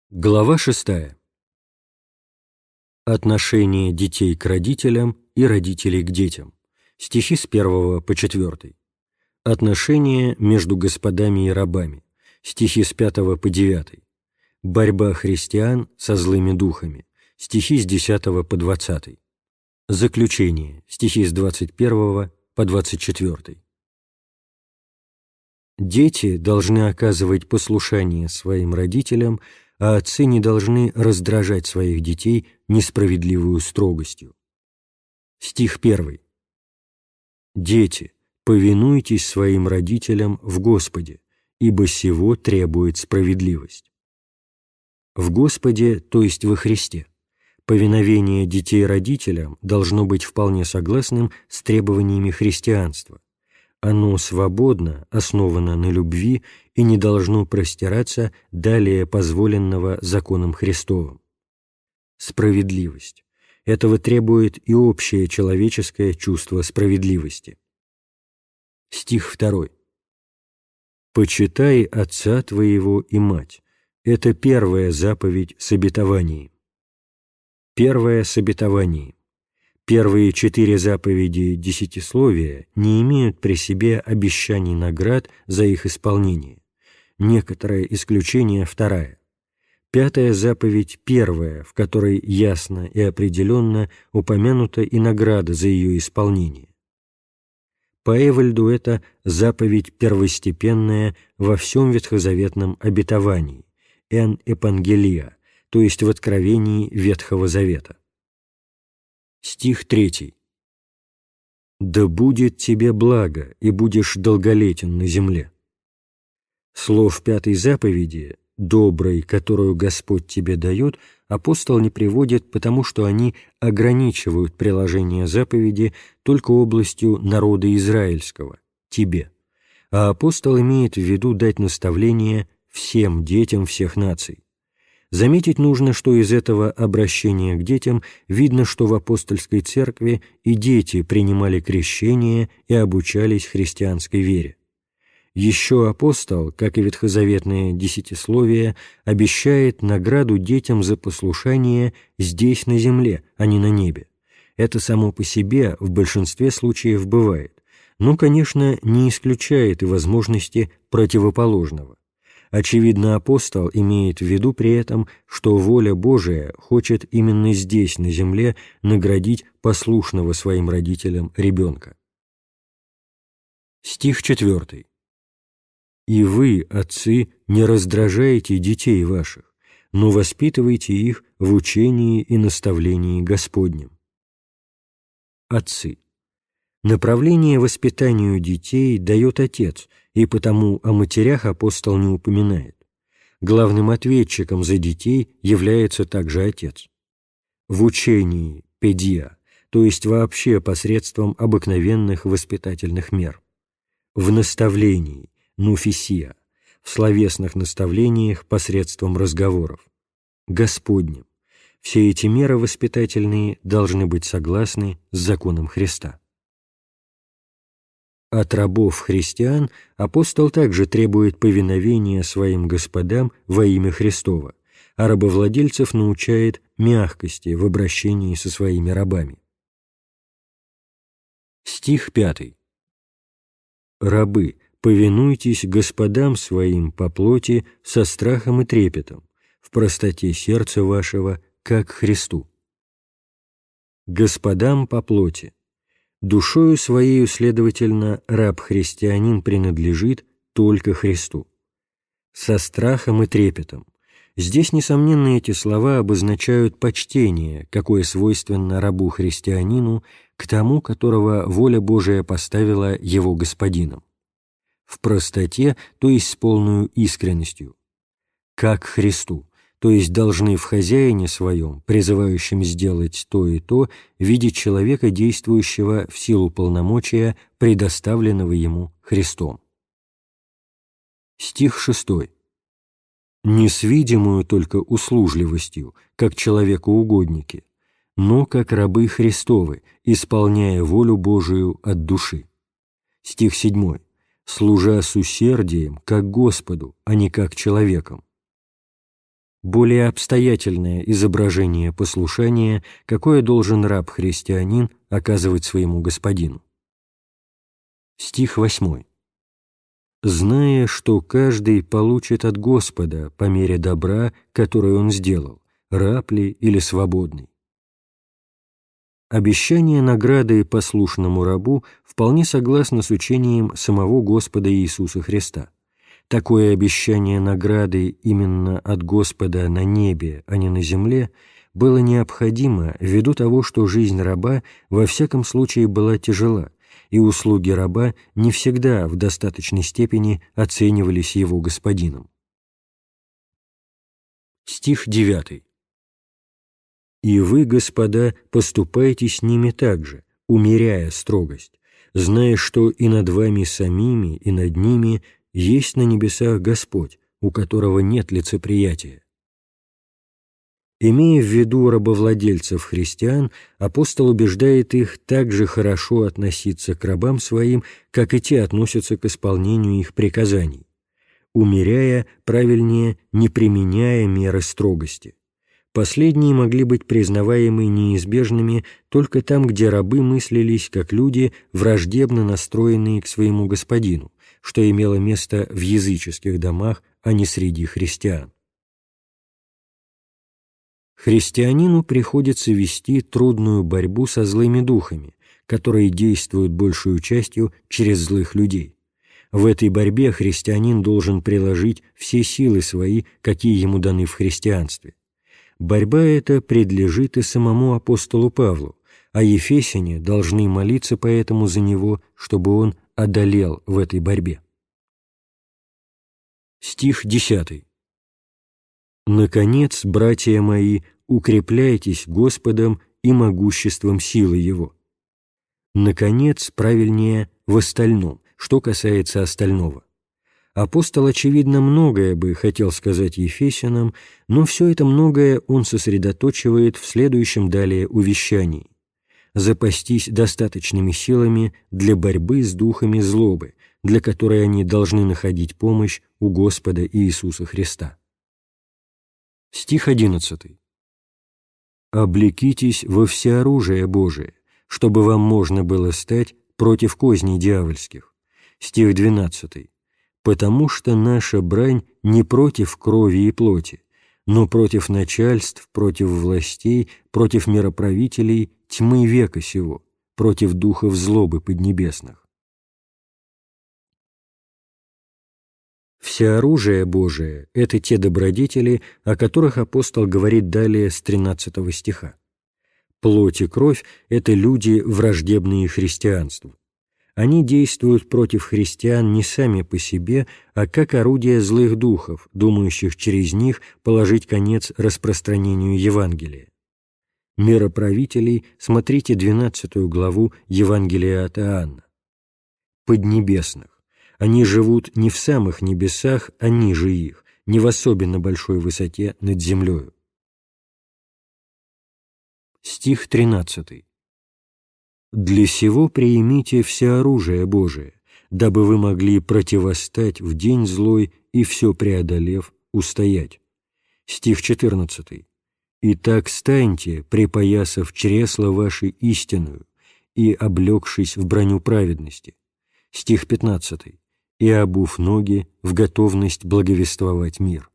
Глава 6. Отношение детей к родителям и родителей к детям. Стихи с 1 по 4. Отношения между господами и рабами. Стихи с 5 по 9. Борьба христиан со злыми духами. Стихи с 10 по 20. Заключение. Стихи с 21 по 24. Дети должны оказывать послушание своим родителям, а отцы не должны раздражать своих детей несправедливую строгостью. Стих 1. «Дети, повинуйтесь своим родителям в Господе, ибо сего требует справедливость». В Господе, то есть во Христе, повиновение детей родителям должно быть вполне согласным с требованиями христианства. Оно свободно, основано на любви и не должно простираться далее позволенного законом Христовым. Справедливость. Этого требует и общее человеческое чувство справедливости. Стих 2. «Почитай отца твоего и мать». Это первая заповедь с обетованием. Первая с обетованием. Первые 4 заповеди Десятисловия не имеют при себе обещаний наград за их исполнение. Некоторое исключение вторая. 5-я заповедь первая, в которой ясно и определенно упомянута и награда за ее исполнение. По Эвальду это заповедь первостепенная во всем ветхозаветном обетовании, эн Евангелия, то есть в откровении Ветхого Завета. Стих 3. «Да будет тебе благо, и будешь долголетен на земле». Слов 5-й заповеди «доброй, которую Господь тебе дает» апостол не приводит, потому что они ограничивают приложение заповеди только областью народа израильского, тебе, а апостол имеет в виду дать наставление всем детям всех наций. Заметить нужно, что из этого обращения к детям видно, что в апостольской церкви и дети принимали крещение и обучались христианской вере. Еще апостол, как и ветхозаветное десятисловие, обещает награду детям за послушание здесь на земле, а не на небе. Это само по себе в большинстве случаев бывает, но, конечно, не исключает и возможности противоположного. Очевидно, апостол имеет в виду при этом, что воля Божия хочет именно здесь, на земле, наградить послушного своим родителям ребенка. Стих 4. «И вы, отцы, не раздражаете детей ваших, но воспитывайте их в учении и наставлении Господнем». Отцы. Направление воспитанию детей дает отец, и потому о матерях апостол не упоминает. Главным ответчиком за детей является также отец. В учении педия, то есть вообще посредством обыкновенных воспитательных мер. В наставлении нуфисия, в словесных наставлениях посредством разговоров. Господнем. Все эти меры воспитательные должны быть согласны с законом Христа. От рабов-христиан апостол также требует повиновения своим господам во имя Христово, а рабовладельцев научает мягкости в обращении со своими рабами. Стих 5. «Рабы, повинуйтесь господам своим по плоти со страхом и трепетом, в простоте сердца вашего, как Христу». Господам по плоти. Душою своею, следовательно, раб-христианин принадлежит только Христу. Со страхом и трепетом. Здесь, несомненно, эти слова обозначают почтение, какое свойственно рабу-христианину к тому, которого воля Божия поставила его господином. В простоте, то есть с полной искренностью. Как Христу. То есть должны в хозяине своем, призывающем сделать то и то, видеть человека, действующего в силу полномочия, предоставленного ему Христом. Стих 6. «Не с видимую только услужливостью, как человекоугодники, но как рабы Христовы, исполняя волю Божию от души». Стих 7. «Служа с усердием, как Господу, а не как человеком». более обстоятельное изображение послушания, какое должен раб-христианин оказывать своему господину. Стих 8. «Зная, что каждый получит от Господа по мере добра, которое он сделал, раб ли или свободный». Обещание награды послушному рабу вполне согласно с учением самого Господа Иисуса Христа. Такое обещание награды именно от Господа на небе, а не на земле, было необходимо ввиду того, что жизнь раба во всяком случае была тяжела, и услуги раба не всегда в достаточной степени оценивались его господином. Стих 9. «И вы, господа, поступайте с ними так же, умеряя строгость, зная, что и над вами самими, и над ними есть на небесах Господь, у которого нет лицеприятия». Имея в виду рабовладельцев-христиан, апостол убеждает их так же хорошо относиться к рабам своим, как и те относятся к исполнению их приказаний, умеряя, правильнее, не применяя меры строгости. Последние могли быть признаваемы неизбежными только там, где рабы мыслились как люди, враждебно настроенные к своему господину, что имело место в языческих домах, а не среди христиан. Христианину приходится вести трудную борьбу со злыми духами, которые действуют большую частью через злых людей. В этой борьбе христианин должен приложить все силы свои, какие ему даны в христианстве. Борьба эта предлежит и самому апостолу Павлу, а ефесяне должны молиться поэтому за него, чтобы он одолел в этой борьбе. Стих 10. «Наконец, братья мои, укрепляйтесь Господом и могуществом силы Его». Наконец, правильнее, в остальном, что касается остального. Апостол, очевидно, многое бы хотел сказать ефесянам, но все это многое он сосредоточивает в следующем далее увещании: запастись достаточными силами для борьбы с духами злобы, для которой они должны находить помощь у Господа Иисуса Христа. Стих 11. «Облекитесь во всеоружие Божие, чтобы вам можно было стать против козней дьявольских». Стих 12. «Потому что наша брань не против крови и плоти, но против начальств, против властей, против мироправителей тьмы века сего, против духов злобы поднебесных». Всеоружие Божие – это те добродетели, о которых апостол говорит далее с 13 стиха. Плоть и кровь – это люди, враждебные христианству. Они действуют против христиан не сами по себе, а как орудие злых духов, думающих через них положить конец распространению Евангелия. Мироправителей смотрите 12 главу Евангелия от Иоанна. Поднебесных. Они живут не в самых небесах, а ниже их, не в особенно большой высоте над землею. Стих 13. «Для сего приимите всеоружие Божие, дабы вы могли противостать в день злой и все преодолев, устоять». Стих 14. «Итак станьте, припоясав чресла ваши истинную и облегшись в броню праведности». Стих 15. «И обув ноги в готовность благовествовать мир».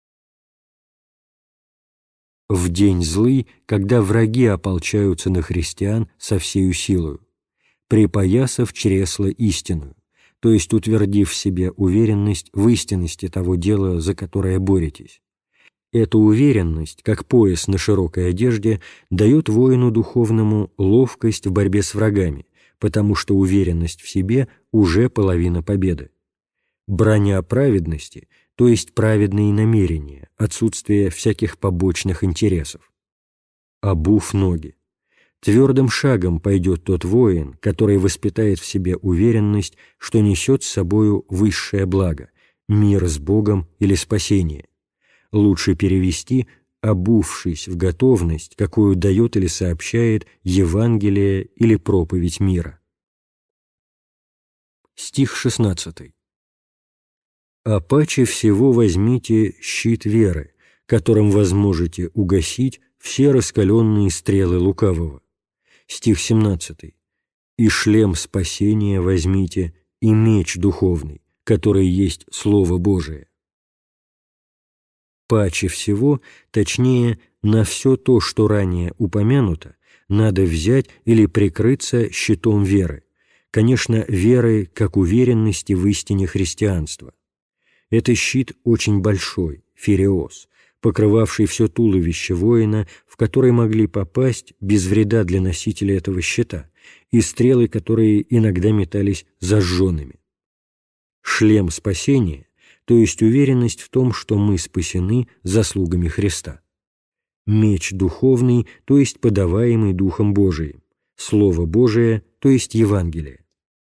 В день злый, когда враги ополчаются на христиан со всею силою, припоясав чресла истинную, то есть утвердив в себе уверенность в истинности того дела, за которое боретесь. Эта уверенность, как пояс на широкой одежде, дает воину духовному ловкость в борьбе с врагами, потому что уверенность в себе уже половина победы. Броня праведности, то есть праведные намерения, отсутствие всяких побочных интересов. Обув ноги. Твердым шагом пойдет тот воин, который воспитает в себе уверенность, что несет с собою высшее благо, мир с Богом или спасение. Лучше перевести «обувшись в готовность, какую дает или сообщает Евангелие или проповедь мира». Стих 16. «А паче всего возьмите щит веры, которым возможете угасить все раскаленные стрелы лукавого. Стих 17. «И шлем спасения возьмите, и меч духовный, который есть Слово Божие». Паче всего, точнее, на все то, что ранее упомянуто, надо взять или прикрыться щитом веры, конечно, веры как уверенности в истине христианства. Это щит очень большой, фиреос, покрывавший все туловище воина, в который могли попасть без вреда для носителя этого щита, и стрелы, которые иногда метались зажженными. Шлем спасения, то есть уверенность в том, что мы спасены заслугами Христа. Меч духовный, то есть подаваемый Духом Божиим. Слово Божие, то есть Евангелие.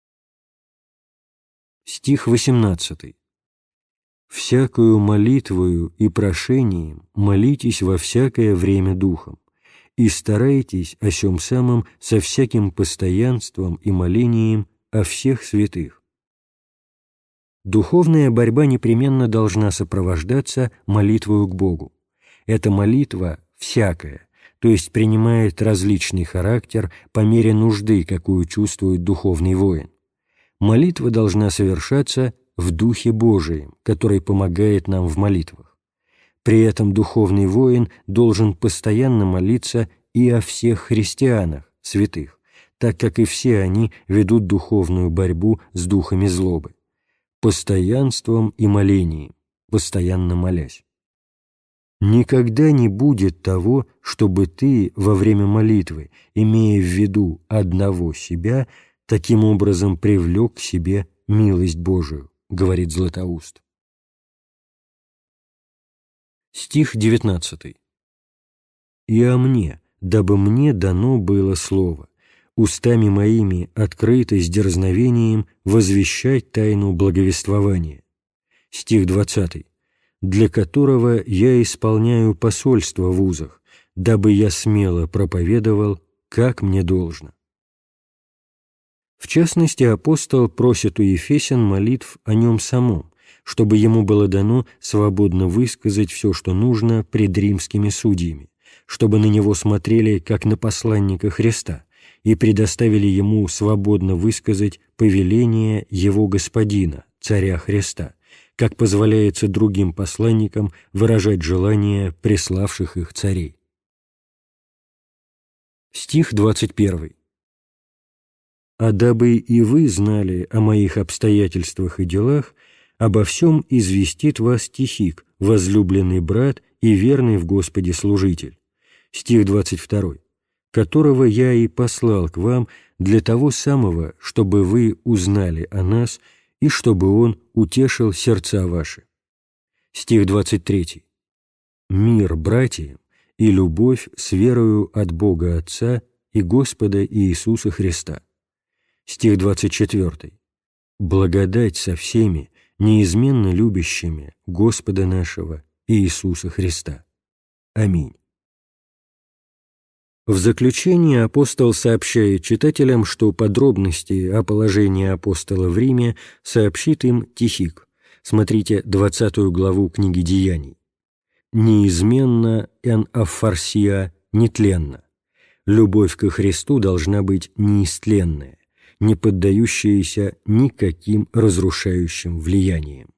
Стих 18. «Всякою молитвою и прошением молитесь во всякое время Духом, и старайтесь о сем самом со всяким постоянством и молением о всех святых». Духовная борьба непременно должна сопровождаться молитвою к Богу. Эта молитва всякая, то есть принимает различный характер по мере нужды, какую чувствует духовный воин. Молитва должна совершаться в Духе Божием, который помогает нам в молитвах. При этом духовный воин должен постоянно молиться и о всех христианах, святых, так как и все они ведут духовную борьбу с духами злобы. Постоянством и молением, постоянно молясь. Никогда не будет того, чтобы ты во время молитвы, имея в виду одного себя, таким образом привлек к себе милость Божию, говорит Златоуст. Стих 19. «И о мне, дабы мне дано было слово, устами моими открыто с дерзновением возвещать тайну благовествования». Стих 20. «Для которого я исполняю посольство в узах, дабы я смело проповедовал, как мне должно». В частности, апостол просит у ефесян молитв о нем самом, чтобы ему было дано свободно высказать все, что нужно пред римскими судьями, чтобы на него смотрели как на посланника Христа и предоставили ему свободно высказать повеление его господина, царя Христа, как позволяется другим посланникам выражать желания преславших их царей. Стих 21. «А дабы и вы знали о моих обстоятельствах и делах, обо всем известит вас Тихик, возлюбленный брат и верный в Господе служитель». Стих 22. «Которого я и послал к вам для того самого, чтобы вы узнали о нас и чтобы он утешил сердца ваши». Стих 23. «Мир братьям и любовь с верою от Бога Отца и Господа Иисуса Христа». Стих 24. «Благодать со всеми, неизменно любящими Господа нашего Иисуса Христа. Аминь». В заключение апостол сообщает читателям, что подробности о положении апостола в Риме сообщит им Тихик. Смотрите 20 главу книги Деяний. «Неизменно эн аффарсия нетленно». Любовь ко Христу должна быть неистленная, не поддающаяся никаким разрушающим влияниям.